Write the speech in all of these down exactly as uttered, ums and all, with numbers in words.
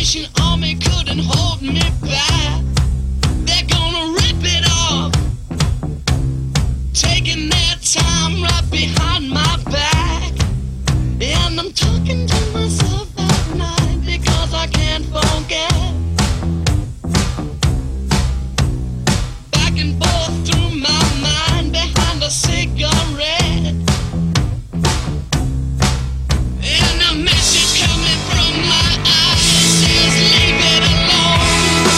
Salvation Army couldn't hold me back. They're gonna rip it off, taking their time right behind my back. And I'm talking to myself at night because I can't forget. Back and forth through my mind behind a cigarette. And a message coming from my eyes says leave it alone.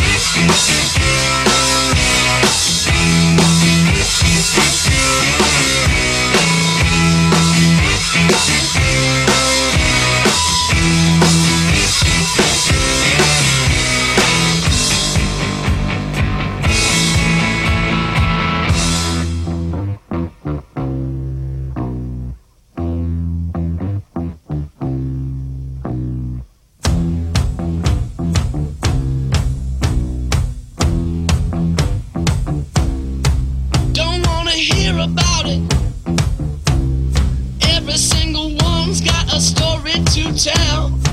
Don't wanna hear about it. Every single one's got a story to tell.